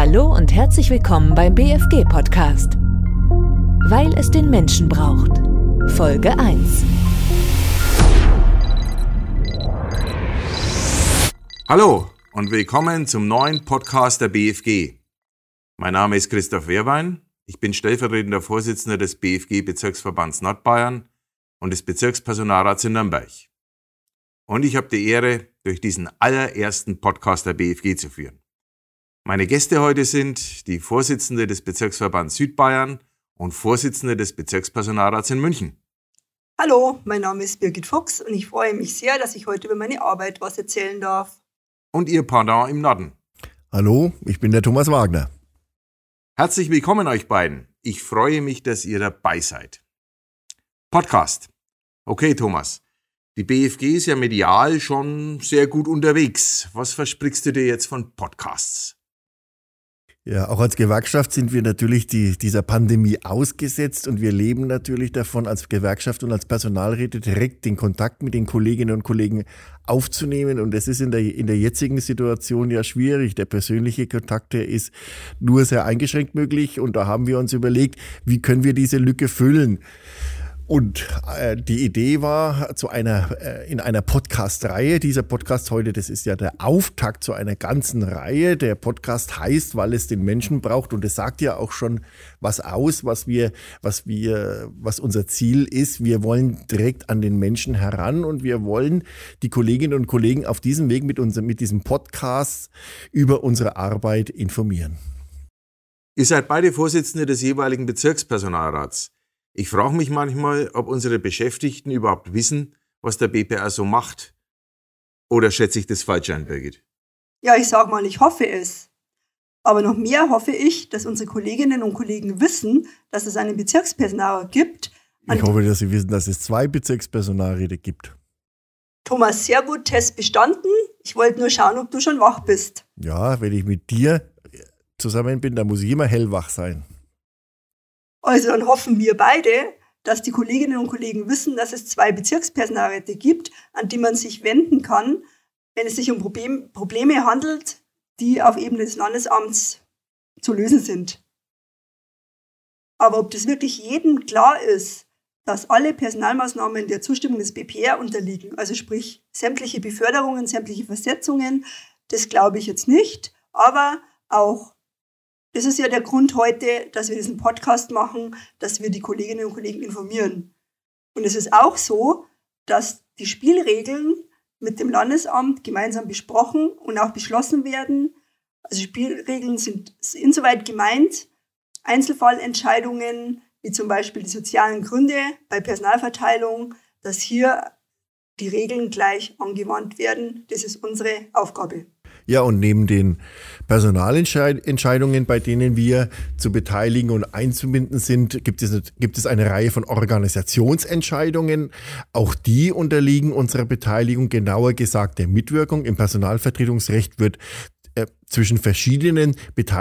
Hallo und herzlich willkommen beim BFG-Podcast. Weil es den Menschen braucht. Folge 1. Hallo und willkommen zum neuen Podcast der BFG. Mein Name ist Christoph Wehrwein. Ich bin stellvertretender Vorsitzender des BFG-Bezirksverbands Nordbayern und des Bezirkspersonalrats in Nürnberg. Und ich habe die Ehre, durch diesen allerersten Podcast der BFG zu führen. Meine Gäste heute sind die Vorsitzende des Bezirksverbands Südbayern und Vorsitzende des Bezirkspersonalrats in München. Hallo, mein Name ist Birgit Fuchs und ich freue mich sehr, dass ich heute über meine Arbeit was erzählen darf. Und ihr Pendant im Norden. Hallo, ich bin der Thomas Wagner. Herzlich willkommen euch beiden. Ich freue mich, dass ihr dabei seid. Podcast. Okay, Thomas. Die BFG ist ja medial schon sehr gut unterwegs. Was versprichst du dir jetzt von Podcasts? Ja, auch als Gewerkschaft sind wir natürlich dieser Pandemie ausgesetzt und wir leben natürlich davon, als Gewerkschaft und als Personalräte direkt den Kontakt mit den Kolleginnen und Kollegen aufzunehmen. Und das ist in der jetzigen Situation ja schwierig. Der persönliche Kontakt, der ist nur sehr eingeschränkt möglich. Und da haben wir uns überlegt, wie können wir diese Lücke füllen? Und die Idee war in einer Podcast-Reihe. Dieser Podcast heute, das ist ja der Auftakt zu einer ganzen Reihe. Der Podcast heißt, weil es den Menschen braucht. Und es sagt ja auch schon was aus, was unser Ziel ist. Wir wollen direkt an den Menschen heran und wir wollen die Kolleginnen und Kollegen auf diesem Weg mit diesem Podcast über unsere Arbeit informieren. Ihr seid beide Vorsitzende des jeweiligen Bezirkspersonalrats. Ich frage mich manchmal, ob unsere Beschäftigten überhaupt wissen, was der BPR so macht. Oder schätze ich das falsch ein, Birgit? Ja, ich sag mal, ich hoffe es. Aber noch mehr hoffe ich, dass unsere Kolleginnen und Kollegen wissen, dass es einen Bezirkspersonalrat gibt. Ich hoffe, dass Sie wissen, dass es 2 Bezirkspersonalräte gibt. Thomas, sehr gut, Test bestanden. Ich wollte nur schauen, ob du schon wach bist. Ja, wenn ich mit dir zusammen bin, dann muss ich immer hellwach sein. Also dann hoffen wir beide, dass die Kolleginnen und Kollegen wissen, dass es 2 Bezirkspersonalräte gibt, an die man sich wenden kann, wenn es sich um Probleme handelt, die auf Ebene des Landesamts zu lösen sind. Aber ob das wirklich jedem klar ist, dass alle Personalmaßnahmen der Zustimmung des BPR unterliegen, also sprich sämtliche Beförderungen, sämtliche Versetzungen, das glaube ich jetzt nicht, aber auch das ist ja der Grund heute, dass wir diesen Podcast machen, dass wir die Kolleginnen und Kollegen informieren. Und es ist auch so, dass die Spielregeln mit dem Landesamt gemeinsam besprochen und auch beschlossen werden. Also Spielregeln sind insoweit gemeint, Einzelfallentscheidungen, wie zum Beispiel die sozialen Gründe bei Personalverteilung, dass hier die Regeln gleich angewandt werden. Das ist unsere Aufgabe. Ja, und neben den Personalentscheidungen, bei denen wir zu beteiligen und einzubinden sind, gibt es eine Reihe von Organisationsentscheidungen. Auch die unterliegen unserer Beteiligung, genauer gesagt der Mitwirkung. Im Personalvertretungsrecht wird zwischen verschiedenen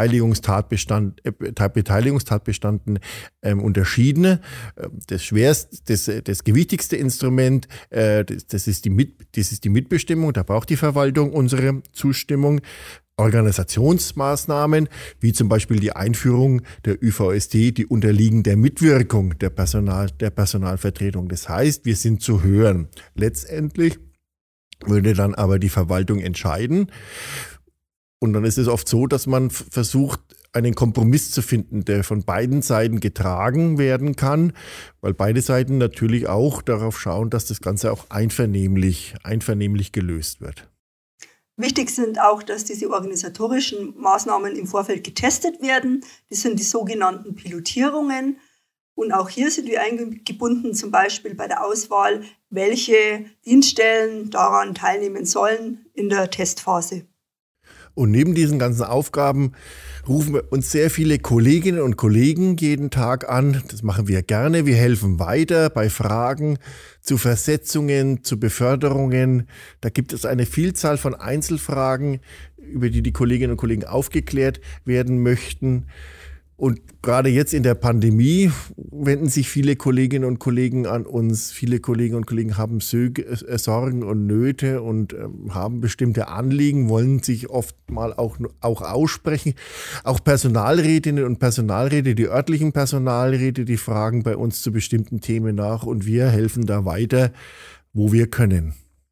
Beteiligungstatbeständen unterschieden. Das gewichtigste Instrument, das ist die Mitbestimmung. Da braucht die Verwaltung unsere Zustimmung. Organisationsmaßnahmen, wie zum Beispiel die Einführung der ÜVSD, die unterliegen der Mitwirkung der Personalvertretung. Das heißt, wir sind zu hören. Letztendlich würde dann aber die Verwaltung entscheiden. Und dann ist es oft so, dass man versucht, einen Kompromiss zu finden, der von beiden Seiten getragen werden kann, weil beide Seiten natürlich auch darauf schauen, dass das Ganze auch einvernehmlich gelöst wird. Wichtig sind auch, dass diese organisatorischen Maßnahmen im Vorfeld getestet werden. Das sind die sogenannten Pilotierungen. Und auch hier sind wir eingebunden, zum Beispiel bei der Auswahl, welche Dienststellen daran teilnehmen sollen in der Testphase. Und neben diesen ganzen Aufgaben rufen wir uns sehr viele Kolleginnen und Kollegen jeden Tag an. Das machen wir gerne. Wir helfen weiter bei Fragen zu Versetzungen, zu Beförderungen. Da gibt es eine Vielzahl von Einzelfragen, über die die Kolleginnen und Kollegen aufgeklärt werden möchten. Und gerade jetzt in der Pandemie wenden sich viele Kolleginnen und Kollegen an uns. Viele Kolleginnen und Kollegen haben Sorgen und Nöte und haben bestimmte Anliegen, wollen sich oft mal auch aussprechen. Auch Personalrätinnen und Personalräte, die örtlichen Personalräte, die fragen bei uns zu bestimmten Themen nach und wir helfen da weiter, wo wir können.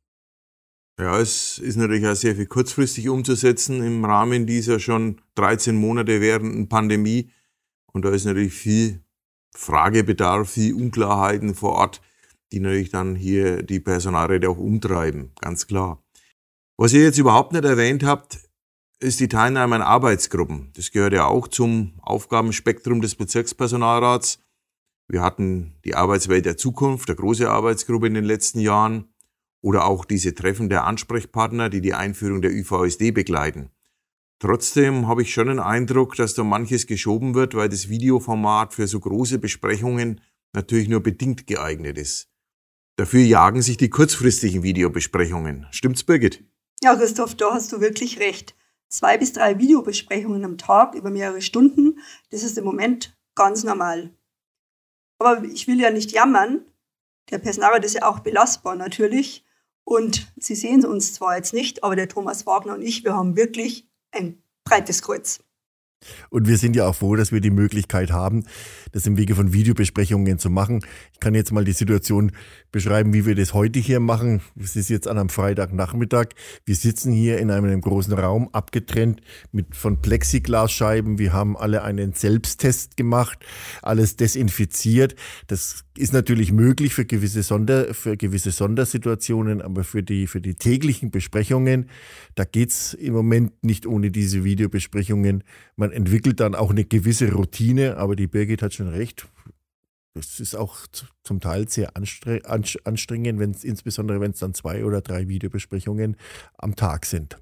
Ja, es ist natürlich auch sehr viel kurzfristig umzusetzen im Rahmen dieser schon 13 Monate währenden Pandemie. Und da ist natürlich viel Fragebedarf, viel Unklarheiten vor Ort, die natürlich dann hier die Personalräte auch umtreiben, ganz klar. Was ihr jetzt überhaupt nicht erwähnt habt, ist die Teilnahme an Arbeitsgruppen. Das gehört ja auch zum Aufgabenspektrum des Bezirkspersonalrats. Wir hatten die Arbeitswelt der Zukunft, eine große Arbeitsgruppe in den letzten Jahren. Oder auch diese Treffen der Ansprechpartner, die die Einführung der ÜVSD begleiten. Trotzdem habe ich schon den Eindruck, dass da manches geschoben wird, weil das Videoformat für so große Besprechungen natürlich nur bedingt geeignet ist. Dafür jagen sich die kurzfristigen Videobesprechungen. Stimmt's, Birgit? Ja, Christoph, da hast du wirklich recht. 2 bis 3 Videobesprechungen am Tag über mehrere Stunden, das ist im Moment ganz normal. Aber ich will ja nicht jammern. Der Personalrat ist ja auch belastbar natürlich. Und Sie sehen uns zwar jetzt nicht, aber der Thomas Wagner und ich, wir haben wirklich ein breites Kreuz. Und wir sind ja auch froh, dass wir die Möglichkeit haben, das im Wege von Videobesprechungen zu machen. Ich kann jetzt mal die Situation beschreiben, wie wir das heute hier machen. Es ist jetzt an einem Freitagnachmittag. Wir sitzen hier in einem großen Raum, abgetrennt von Plexiglasscheiben. Wir haben alle einen Selbsttest gemacht, alles desinfiziert. Das ist natürlich möglich für gewisse Sondersituationen, aber für die täglichen Besprechungen, da geht's im Moment nicht ohne diese Videobesprechungen. Man entwickelt dann auch eine gewisse Routine, aber die Birgit hat schon recht. Es ist auch zum Teil sehr anstrengend, insbesondere wenn es dann 2 oder 3 Videobesprechungen am Tag sind.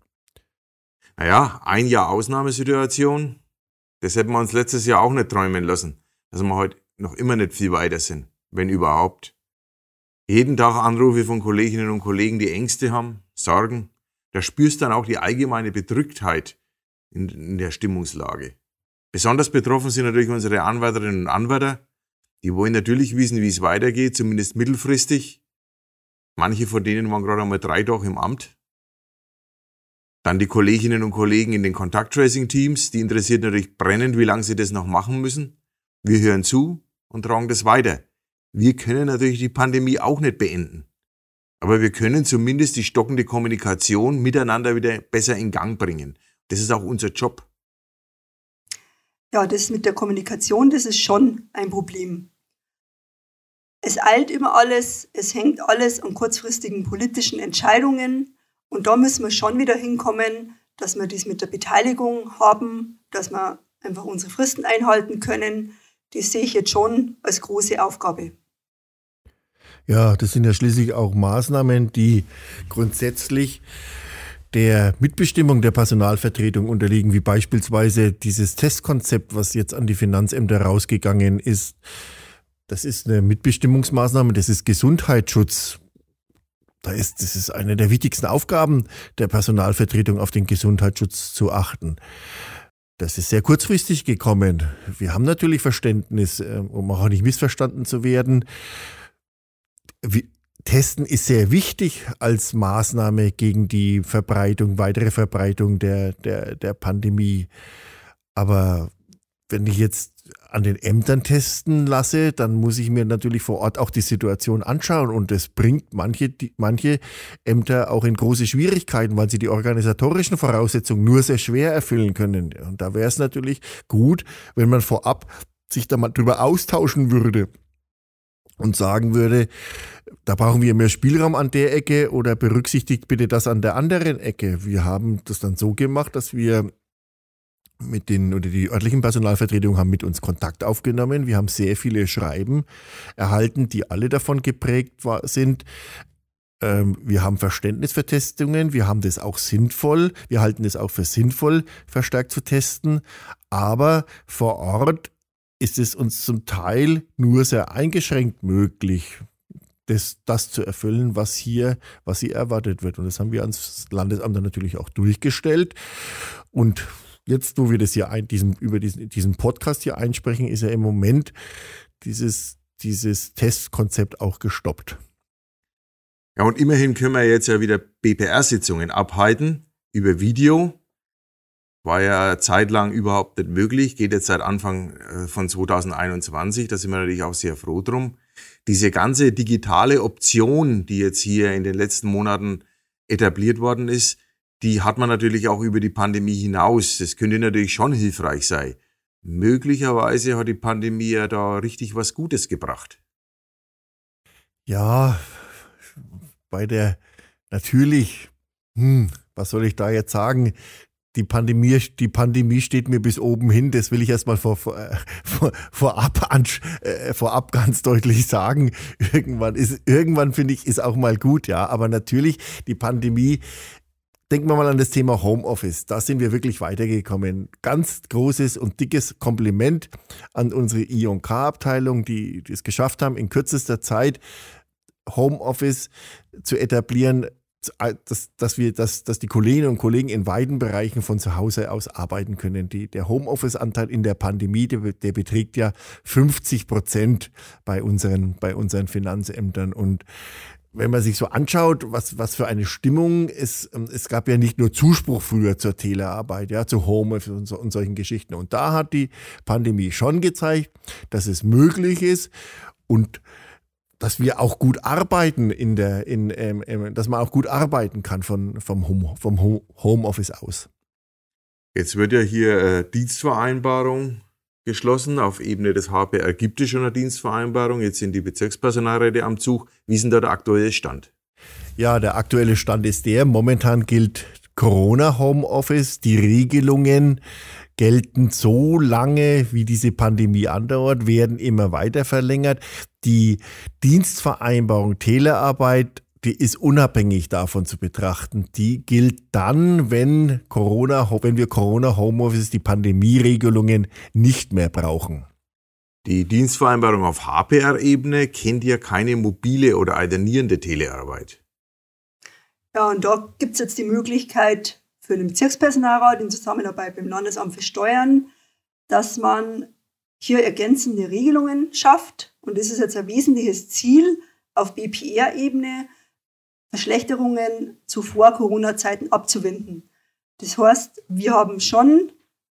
Naja, ein Jahr Ausnahmesituation, das hätten wir uns letztes Jahr auch nicht träumen lassen, dass wir heute noch immer nicht viel weiter sind, wenn überhaupt. Jeden Tag Anrufe von Kolleginnen und Kollegen, die Ängste haben, Sorgen. Da spürst du dann auch die allgemeine Bedrücktheit in der Stimmungslage. Besonders betroffen sind natürlich unsere Anwärterinnen und Anwärter. Die wollen natürlich wissen, wie es weitergeht, zumindest mittelfristig. Manche von denen waren gerade einmal 3 Tage im Amt. Dann die Kolleginnen und Kollegen in den Contact-Tracing-Teams, die interessiert natürlich brennend, wie lange sie das noch machen müssen. Wir hören zu und tragen das weiter. Wir können natürlich die Pandemie auch nicht beenden. Aber wir können zumindest die stockende Kommunikation miteinander wieder besser in Gang bringen. Das ist auch unser Job. Ja, das mit der Kommunikation, das ist schon ein Problem. Es eilt immer alles, es hängt alles an kurzfristigen politischen Entscheidungen. Und da müssen wir schon wieder hinkommen, dass wir dies mit der Beteiligung haben, dass wir einfach unsere Fristen einhalten können. Das sehe ich jetzt schon als große Aufgabe. Ja, das sind ja schließlich auch Maßnahmen, die grundsätzlich der Mitbestimmung der Personalvertretung unterliegen, wie beispielsweise dieses Testkonzept, was jetzt an die Finanzämter rausgegangen ist. Das ist eine Mitbestimmungsmaßnahme, das ist Gesundheitsschutz. Das ist eine der wichtigsten Aufgaben der Personalvertretung, auf den Gesundheitsschutz zu achten. Das ist sehr kurzfristig gekommen. Wir haben natürlich Verständnis, um auch nicht missverstanden zu werden. Testen ist sehr wichtig als Maßnahme gegen die weitere Verbreitung der Pandemie. Aber wenn ich jetzt an den Ämtern testen lasse, dann muss ich mir natürlich vor Ort auch die Situation anschauen. Und das bringt manche Ämter auch in große Schwierigkeiten, weil sie die organisatorischen Voraussetzungen nur sehr schwer erfüllen können. Und da wäre es natürlich gut, wenn man vorab sich da mal drüber austauschen würde und sagen würde, da brauchen wir mehr Spielraum an der Ecke oder berücksichtigt bitte das an der anderen Ecke. Wir haben das dann so gemacht, dass wir die örtlichen Personalvertretungen haben mit uns Kontakt aufgenommen. Wir haben sehr viele Schreiben erhalten, die alle davon geprägt sind. Wir haben Verständnis für Testungen. Wir haben das auch sinnvoll. Wir halten es auch für sinnvoll, verstärkt zu testen. Aber vor Ort ist es uns zum Teil nur sehr eingeschränkt möglich, das zu erfüllen, was hier erwartet wird. Und das haben wir ans Landesamt dann natürlich auch durchgestellt. Und jetzt, wo wir das hier über diesen Podcast hier einsprechen, ist ja im Moment dieses Testkonzept auch gestoppt. Ja, und immerhin können wir jetzt ja wieder BPR-Sitzungen abhalten über Video. War ja zeitlang überhaupt nicht möglich, geht jetzt seit Anfang von 2021, da sind wir natürlich auch sehr froh drum. Diese ganze digitale Option, die jetzt hier in den letzten Monaten etabliert worden ist, die hat man natürlich auch über die Pandemie hinaus. Das könnte natürlich schon hilfreich sein. Möglicherweise hat die Pandemie ja da richtig was Gutes gebracht. Ja, was soll ich da jetzt sagen? Die Pandemie steht mir bis oben hin, das will ich erstmal vorab ganz deutlich sagen. Irgendwann finde ich, ist auch mal gut, ja. Aber natürlich, die Pandemie, denken wir mal an das Thema Homeoffice, da sind wir wirklich weitergekommen. Ganz großes und dickes Kompliment an unsere I&K-Abteilung, die es geschafft haben, in kürzester Zeit Homeoffice zu etablieren, dass die Kolleginnen und Kollegen in weiten Bereichen von zu Hause aus arbeiten können. Der Homeoffice-Anteil in der Pandemie, der beträgt ja 50% bei unseren Finanzämtern. Und wenn man sich so anschaut, was für eine Stimmung es gab ja nicht nur Zuspruch früher zur Telearbeit, ja, zu Homeoffice und solchen Geschichten. Und da hat die Pandemie schon gezeigt, dass es möglich ist und dass wir auch gut arbeiten dass man auch gut arbeiten kann vom Homeoffice aus. Jetzt wird ja hier Dienstvereinbarung geschlossen. Auf Ebene des HPR gibt es schon eine Dienstvereinbarung. Jetzt sind die Bezirkspersonalräte am Zug. Wie ist denn da der aktuelle Stand? Ja, der aktuelle Stand ist momentan gilt Corona-Homeoffice. Die Regelungen gelten so lange, wie diese Pandemie andauert, werden immer weiter verlängert. Die Dienstvereinbarung Telearbeit, die ist unabhängig davon zu betrachten. Die gilt dann, wenn wir Corona-Homeoffice, die Pandemieregelungen nicht mehr brauchen. Die Dienstvereinbarung auf HPR-Ebene kennt ja keine mobile oder alternierende Telearbeit. Ja, und da gibt es jetzt die Möglichkeit für den Bezirkspersonalrat in Zusammenarbeit mit dem Landesamt für Steuern, dass man hier ergänzende Regelungen schafft. Und das ist jetzt ein wesentliches Ziel auf BPR-Ebene, Verschlechterungen zu Vor-Corona-Zeiten abzuwenden. Das heißt, wir haben schon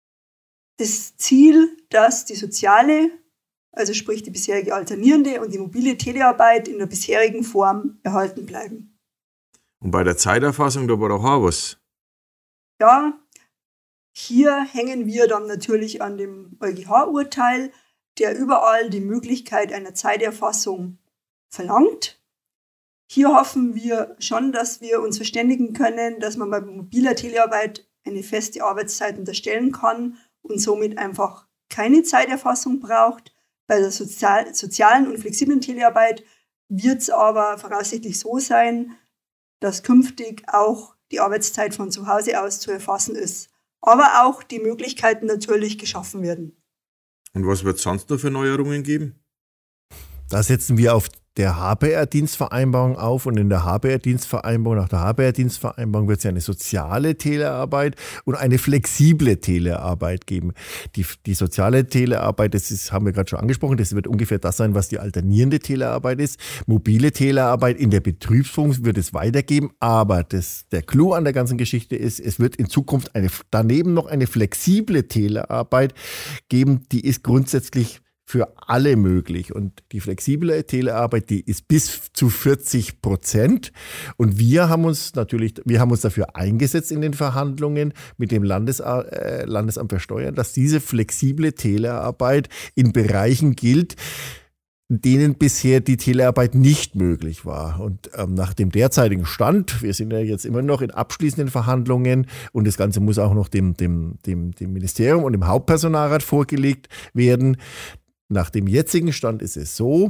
das Ziel, dass die soziale, also sprich die bisherige alternierende und die mobile Telearbeit in der bisherigen Form erhalten bleiben. Und bei der Zeiterfassung, da war doch auch was. Ja, hier hängen wir dann natürlich an dem EuGH-Urteil, der überall die Möglichkeit einer Zeiterfassung verlangt. Hier hoffen wir schon, dass wir uns verständigen können, dass man bei mobiler Telearbeit eine feste Arbeitszeit unterstellen kann und somit einfach keine Zeiterfassung braucht. Bei der sozialen und flexiblen Telearbeit wird es aber voraussichtlich so sein, dass künftig auch die Arbeitszeit von zu Hause aus zu erfassen ist. Aber auch die Möglichkeiten natürlich geschaffen werden. Und was wird es sonst noch für Neuerungen geben? Da setzen wir auf der HPR-Dienstvereinbarung auf und in der HPR-Dienstvereinbarung, nach der HPR-Dienstvereinbarung wird es ja eine soziale Telearbeit und eine flexible Telearbeit geben. Die soziale Telearbeit, haben wir gerade schon angesprochen, das wird ungefähr das sein, was die alternierende Telearbeit ist. Mobile Telearbeit in der Betriebsführung wird es weitergeben, aber der Clou an der ganzen Geschichte ist, es wird in Zukunft daneben noch eine flexible Telearbeit geben, die ist grundsätzlich für alle möglich. Und die flexible Telearbeit, die ist bis zu 40%. Und wir haben uns dafür eingesetzt in den Verhandlungen mit dem Landesamt für Steuern, dass diese flexible Telearbeit in Bereichen gilt, in denen bisher die Telearbeit nicht möglich war. Und nach dem derzeitigen Stand, wir sind ja jetzt immer noch in abschließenden Verhandlungen und das Ganze muss auch noch dem Ministerium und dem Hauptpersonalrat vorgelegt werden. Nach dem jetzigen Stand ist es so,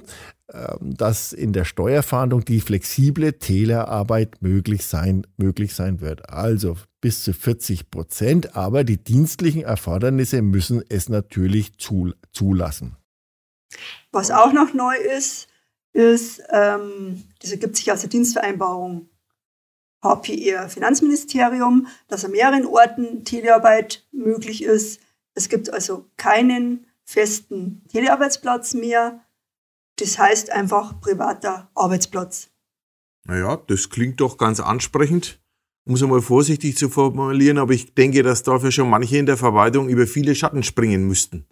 dass in der Steuerfahndung die flexible Telearbeit möglich sein wird. Also bis zu 40%, aber die dienstlichen Erfordernisse müssen es natürlich zulassen. Was auch noch neu ist, das ergibt sich aus der Dienstvereinbarung HPR Finanzministerium, dass an mehreren Orten Telearbeit möglich ist. Es gibt also keinen festen Telearbeitsplatz mehr. Das heißt einfach privater Arbeitsplatz. Naja, das klingt doch ganz ansprechend. Um es einmal vorsichtig zu formulieren, aber ich denke, dass dafür schon manche in der Verwaltung über viele Schatten springen müssten.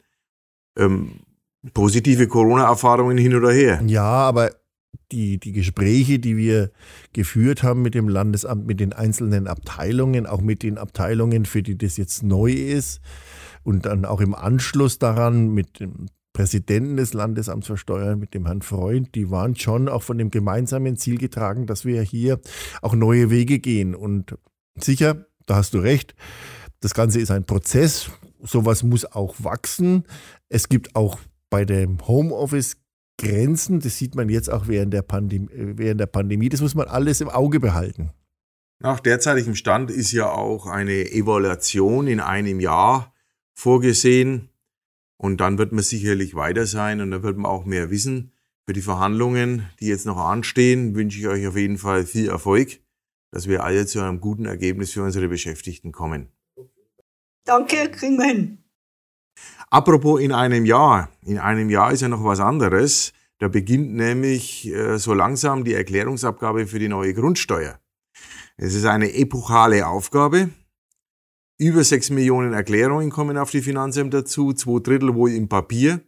Positive Corona-Erfahrungen hin oder her. Ja, aber die Gespräche, die wir geführt haben mit dem Landesamt, mit den einzelnen Abteilungen, auch mit den Abteilungen, für die das jetzt neu ist und dann auch im Anschluss daran mit dem Präsidenten des Landesamts für Steuern, mit dem Herrn Freund, die waren schon auch von dem gemeinsamen Ziel getragen, dass wir hier auch neue Wege gehen. Und sicher, da hast du recht, das Ganze ist ein Prozess, sowas muss auch wachsen. Es gibt auch bei dem Homeoffice Grenzen, das sieht man jetzt auch während der Pandemie, das muss man alles im Auge behalten. Nach derzeitigem Stand ist ja auch eine Evaluation in einem Jahr vorgesehen. Und dann wird man sicherlich weiter sein und dann wird man auch mehr wissen. Für die Verhandlungen, die jetzt noch anstehen, wünsche ich euch auf jeden Fall viel Erfolg, dass wir alle zu einem guten Ergebnis für unsere Beschäftigten kommen. Danke, kriegen wir hin. Apropos in einem Jahr. In einem Jahr ist ja noch was anderes. Da beginnt nämlich so langsam die Erklärungsabgabe für die neue Grundsteuer. Es ist eine epochale Aufgabe. Über 6 Millionen Erklärungen kommen auf die Finanzämter zu, 2/3 wohl im Papier.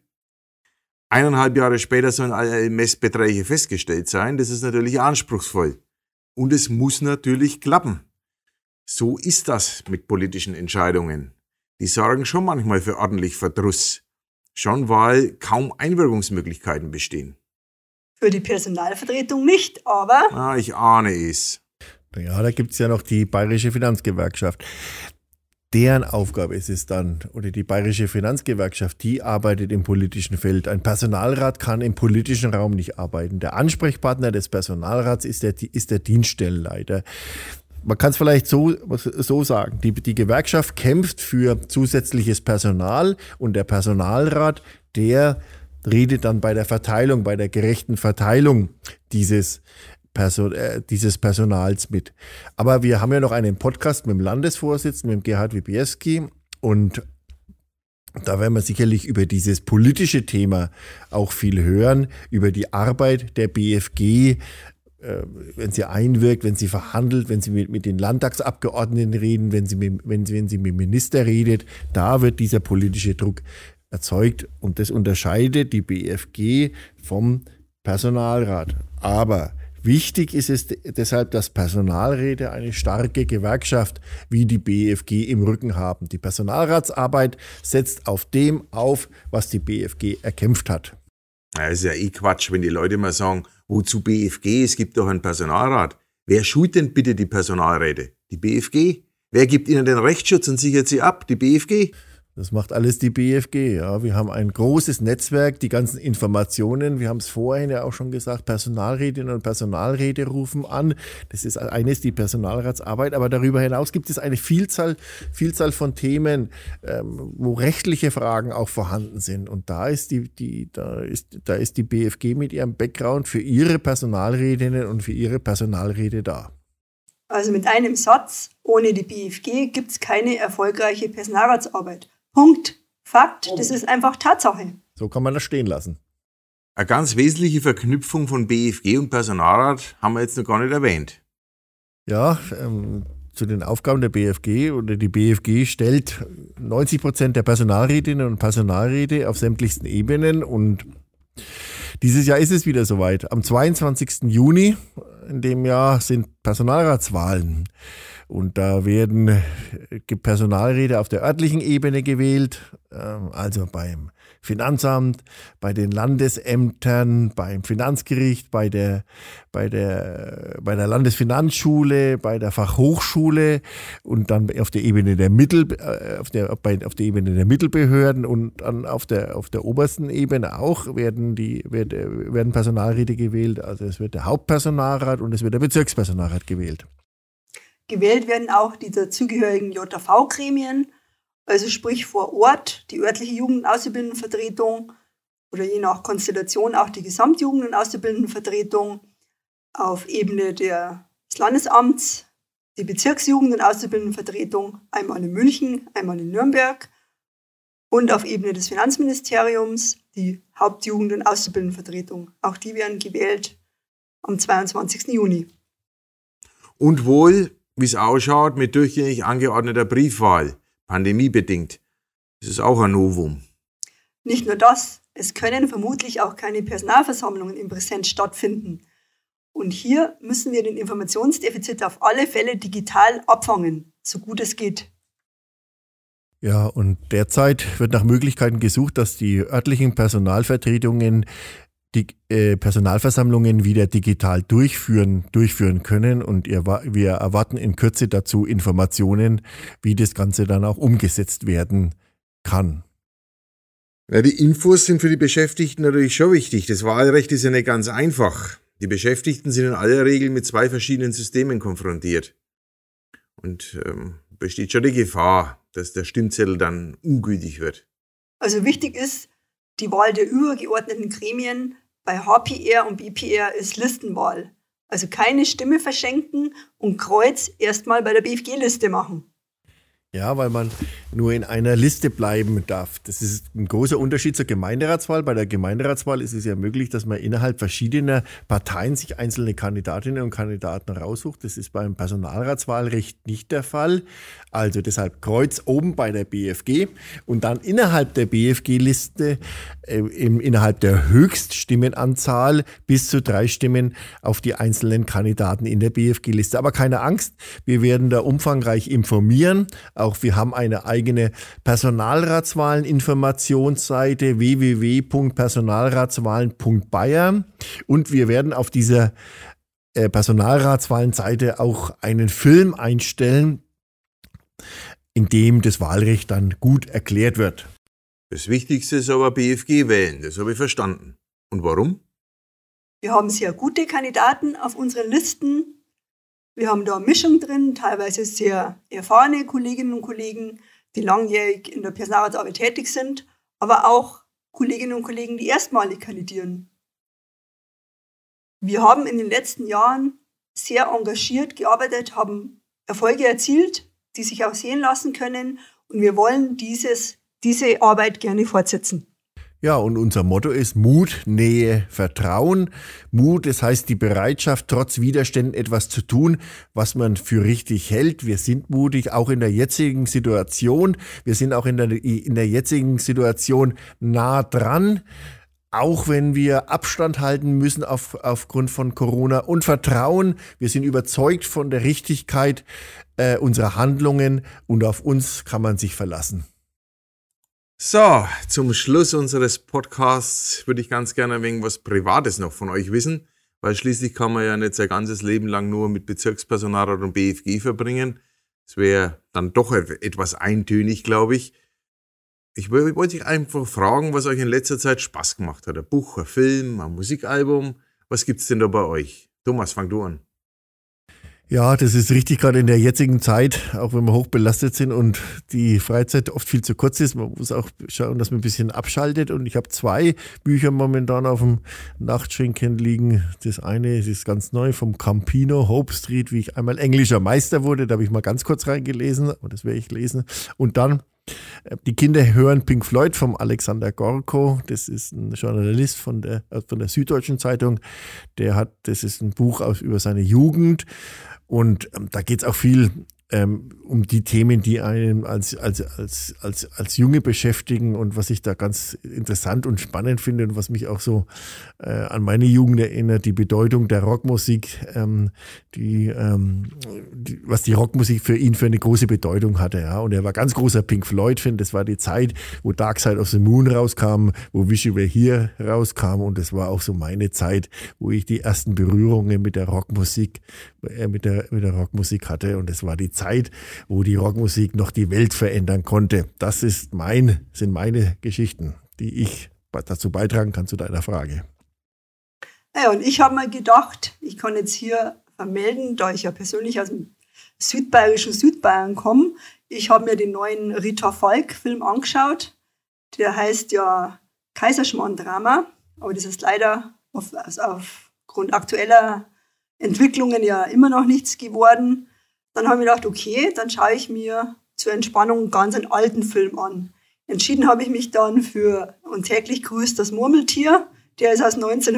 1,5 Jahre später sollen alle Messbeträge festgestellt sein. Das ist natürlich anspruchsvoll. Und es muss natürlich klappen. So ist das mit politischen Entscheidungen. Die sorgen schon manchmal für ordentlich Verdruss. Schon weil kaum Einwirkungsmöglichkeiten bestehen. Für die Personalvertretung nicht, aber... Ich ahne es. Ja, da gibt es ja noch die Bayerische Finanzgewerkschaft. Deren Aufgabe ist es dann, oder die Bayerische Finanzgewerkschaft, die arbeitet im politischen Feld. Ein Personalrat kann im politischen Raum nicht arbeiten. Der Ansprechpartner des Personalrats ist der Dienststellenleiter. Man kann es vielleicht so sagen, die Gewerkschaft kämpft für zusätzliches Personal und der Personalrat, der redet dann bei der Verteilung, bei der gerechten Verteilung dieses Personals mit. Aber wir haben ja noch einen Podcast mit dem Landesvorsitzenden, mit dem Gerhard Wiebiewski, und da werden wir sicherlich über dieses politische Thema auch viel hören, über die Arbeit der BFG, wenn sie einwirkt, wenn sie verhandelt, wenn sie mit den Landtagsabgeordneten reden, wenn sie mit dem Minister redet. Da wird dieser politische Druck erzeugt und das unterscheidet die BFG vom Personalrat. Aber wichtig ist es deshalb, dass Personalräte eine starke Gewerkschaft wie die BFG im Rücken haben. Die Personalratsarbeit setzt auf dem auf, was die BFG erkämpft hat. Das ist ja Quatsch, wenn die Leute mal sagen, wozu BFG, es gibt doch einen Personalrat. Wer schult denn bitte die Personalräte? Die BFG? Wer gibt ihnen den Rechtsschutz und sichert sie ab? Die BFG? Das macht alles die BFG. Ja. Wir haben ein großes Netzwerk, die ganzen Informationen. Wir haben es vorhin ja auch schon gesagt, Personalrätinnen und Personalräte rufen an. Das ist eines die Personalratsarbeit. Aber darüber hinaus gibt es eine Vielzahl von Themen, wo rechtliche Fragen auch vorhanden sind. Und da ist die BFG mit ihrem Background für ihre Personalrätinnen und für ihre Personalräte da. Also mit einem Satz, ohne die BFG gibt es keine erfolgreiche Personalratsarbeit. Punkt. Fakt, das ist einfach Tatsache. So kann man das stehen lassen. Eine ganz wesentliche Verknüpfung von BFG und Personalrat haben wir jetzt noch gar nicht erwähnt. Ja, zu den Aufgaben der BFG, oder die BFG stellt 90% der Personalrätinnen und Personalräte auf sämtlichsten Ebenen, und dieses Jahr ist es wieder soweit. Am 22. Juni in dem Jahr sind Personalratswahlen. Und da werden Personalräte auf der örtlichen Ebene gewählt, also beim Finanzamt, bei den Landesämtern, beim Finanzgericht, bei der Landesfinanzschule, bei der Fachhochschule und dann auf der Ebene der auf der Ebene der Mittelbehörden, und dann auf der obersten Ebene auch werden Personalräte gewählt. Also es wird der Hauptpersonalrat und es wird der Bezirkspersonalrat gewählt. Gewählt werden auch die dazugehörigen JV-Gremien, also sprich vor Ort die örtliche Jugend- und Auszubildendenvertretung oder je nach Konstellation auch die Gesamtjugend- und Auszubildendenvertretung, auf Ebene des Landesamts die Bezirksjugend- und Auszubildendenvertretung einmal in München, einmal in Nürnberg und auf Ebene des Finanzministeriums die Hauptjugend- und Auszubildendenvertretung. Auch die werden gewählt am 22. Juni. Und wohl, wie es ausschaut, mit durchgängig angeordneter Briefwahl, pandemiebedingt. Das ist auch ein Novum. Nicht nur das, es können vermutlich auch keine Personalversammlungen in Präsenz stattfinden. Und hier müssen wir den Informationsdefizit auf alle Fälle digital abfangen, so gut es geht. Ja, und derzeit wird nach Möglichkeiten gesucht, dass die örtlichen Personalvertretungen die Personalversammlungen wieder digital durchführen können. Und wir erwarten in Kürze dazu Informationen, wie das Ganze dann auch umgesetzt werden kann. Ja, die Infos sind für die Beschäftigten natürlich schon wichtig. Das Wahlrecht ist ja nicht ganz einfach. Die Beschäftigten sind in aller Regel mit 2 verschiedenen Systemen konfrontiert. Und besteht schon die Gefahr, dass der Stimmzettel dann ungültig wird. Also wichtig ist, die Wahl der übergeordneten Gremien bei HPR und BPR ist Listenwahl. Also keine Stimme verschenken und Kreuz erstmal bei der BFG-Liste machen. Ja, weil man nur in einer Liste bleiben darf. Das ist ein großer Unterschied zur Gemeinderatswahl. Bei der Gemeinderatswahl ist es ja möglich, dass man innerhalb verschiedener Parteien sich einzelne Kandidatinnen und Kandidaten raussucht. Das ist beim Personalratswahlrecht nicht der Fall. Also deshalb Kreuz oben bei der BFG und dann innerhalb der BFG-Liste innerhalb der Höchststimmenanzahl bis zu 3 Stimmen auf die einzelnen Kandidaten in der BFG-Liste. Aber keine Angst, wir werden da umfangreich informieren. Auch wir haben eine eigene Personalratswahlen-Informationsseite www.personalratswahlen.bayern und wir werden auf dieser Personalratswahlen-Seite auch einen Film einstellen, in dem das Wahlrecht dann gut erklärt wird. Das Wichtigste ist aber BFG wählen, das habe ich verstanden. Und warum? Wir haben sehr gute Kandidaten auf unseren Listen. Wir haben da eine Mischung drin, teilweise sehr erfahrene Kolleginnen und Kollegen, die langjährig in der Personalratsarbeit tätig sind, aber auch Kolleginnen und Kollegen, die erstmalig kandidieren. Wir haben in den letzten Jahren sehr engagiert gearbeitet, haben Erfolge erzielt, die sich auch sehen lassen können und wir wollen diese Arbeit gerne fortsetzen. Ja, und unser Motto ist Mut, Nähe, Vertrauen. Mut, das heißt die Bereitschaft, trotz Widerständen etwas zu tun, was man für richtig hält. Wir sind mutig, auch in der jetzigen Situation. Wir sind auch in der jetzigen Situation nah dran, auch wenn wir Abstand halten müssen aufgrund von Corona. Und Vertrauen, wir sind überzeugt von der Richtigkeit unserer Handlungen und auf uns kann man sich verlassen. So, zum Schluss unseres Podcasts würde ich ganz gerne ein wenig was Privates noch von euch wissen, weil schließlich kann man ja nicht sein ganzes Leben lang nur mit Bezirkspersonalrat und BFG verbringen. Das wäre dann doch etwas eintönig, glaube ich. Ich wollte euch einfach fragen, was euch in letzter Zeit Spaß gemacht hat. Ein Buch, ein Film, ein Musikalbum. Was gibt's denn da bei euch? Thomas, fang du an. Ja, das ist richtig, gerade in der jetzigen Zeit, auch wenn wir hochbelastet sind und die Freizeit oft viel zu kurz ist. Man muss auch schauen, dass man ein bisschen abschaltet. Und ich habe 2 Bücher momentan auf dem Nachtschränkchen liegen. Das eine ist ganz neu vom Campino, Hope Street, wie ich einmal englischer Meister wurde. Da habe ich mal ganz kurz reingelesen, aber das werde ich lesen. Und dann Die Kinder hören Pink Floyd vom Alexander Gorko. Das ist ein Journalist von der Süddeutschen Zeitung. Das ist ein Buch über seine Jugend. Und da geht es auch viel um die Themen, die einen als Junge beschäftigen und was ich da ganz interessant und spannend finde und was mich auch so an meine Jugend erinnert, die Bedeutung der Rockmusik, was die Rockmusik für ihn für eine große Bedeutung hatte. Ja. Und er war ganz großer Pink Floyd-Fan. Das war die Zeit, wo Dark Side of the Moon rauskam, wo Wish You Were Here rauskam. Und das war auch so meine Zeit, wo ich die ersten Berührungen mit der Rockmusik, mit der Rockmusik hatte. Und das war die Zeit, wo die Rockmusik noch die Welt verändern konnte. Das sind meine Geschichten, die ich dazu beitragen kann zu deiner Frage. Ja, und ich habe mal gedacht, ich kann jetzt hier vermelden, da ich ja persönlich aus dem südbayerischen Südbayern komme, ich habe mir den neuen Rita Falk-Film angeschaut. Der heißt ja Kaiserschmarrn-Drama, aber das ist leider aufgrund aktueller Entwicklungen ja immer noch nichts geworden. Dann habe ich gedacht, okay, dann schaue ich mir zur Entspannung ganz einen alten Film an. Entschieden habe ich mich dann für Und täglich grüßt das Murmeltier. Der ist aus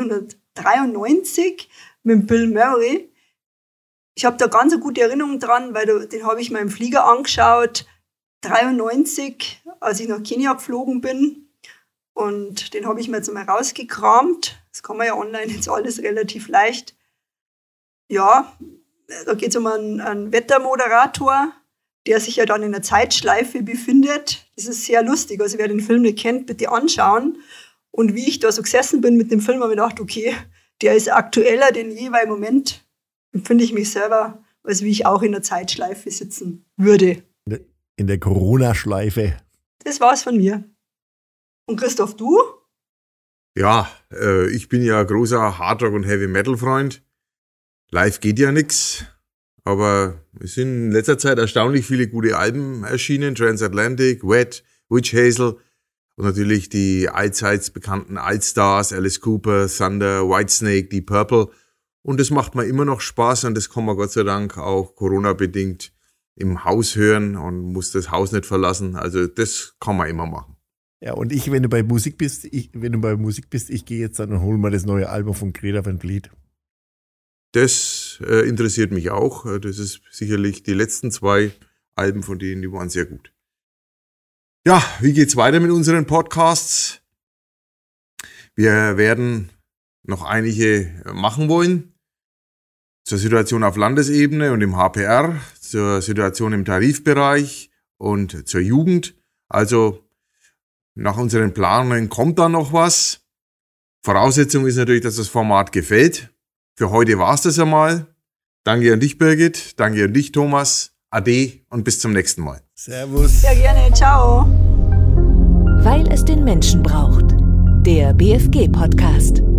1993 mit Bill Murray. Ich habe da ganz eine gute Erinnerung dran, weil den habe ich mal im Flieger angeschaut, 93, als ich nach Kenia geflogen bin. Und den habe ich mir jetzt mal rausgekramt. Das kann man ja online jetzt alles relativ leicht. Ja, da geht es um einen Wettermoderator, der sich ja dann in einer Zeitschleife befindet. Das ist sehr lustig. Also wer den Film nicht kennt, bitte anschauen. Und wie ich da so gesessen bin mit dem Film, habe ich gedacht, okay, der ist aktueller denn je, weil im Moment empfinde ich mich selber, als wie ich auch in der Zeitschleife sitzen würde. In der Corona-Schleife. Das war's von mir. Und Christoph, du? Ja, ich bin ja großer Hardrock- und Heavy-Metal-Freund. Live geht ja nix, aber es sind in letzter Zeit erstaunlich viele gute Alben erschienen. Transatlantic, Wet, Witch Hazel und natürlich die allseits bekannten Altstars, Alice Cooper, Thunder, Whitesnake, Deep Purple. Und das macht mir immer noch Spaß und das kann man Gott sei Dank auch Corona-bedingt im Haus hören und muss das Haus nicht verlassen. Also das kann man immer machen. Ja, und wenn du bei Musik bist, ich gehe jetzt dann und hole mal das neue Album von Greta Van Fleet. Das interessiert mich auch. Das ist sicherlich die letzten 2 Alben von denen, die waren sehr gut. Ja, wie geht's weiter mit unseren Podcasts? Wir werden noch einige machen wollen. Zur Situation auf Landesebene und im HPR, zur Situation im Tarifbereich und zur Jugend. Also nach unseren Planungen kommt da noch was. Voraussetzung ist natürlich, dass das Format gefällt. Für heute war's das einmal. Danke an dich, Birgit. Danke an dich, Thomas. Ade und bis zum nächsten Mal. Servus. Sehr gerne. Ciao. Weil es den Menschen braucht. Der BFG-Podcast.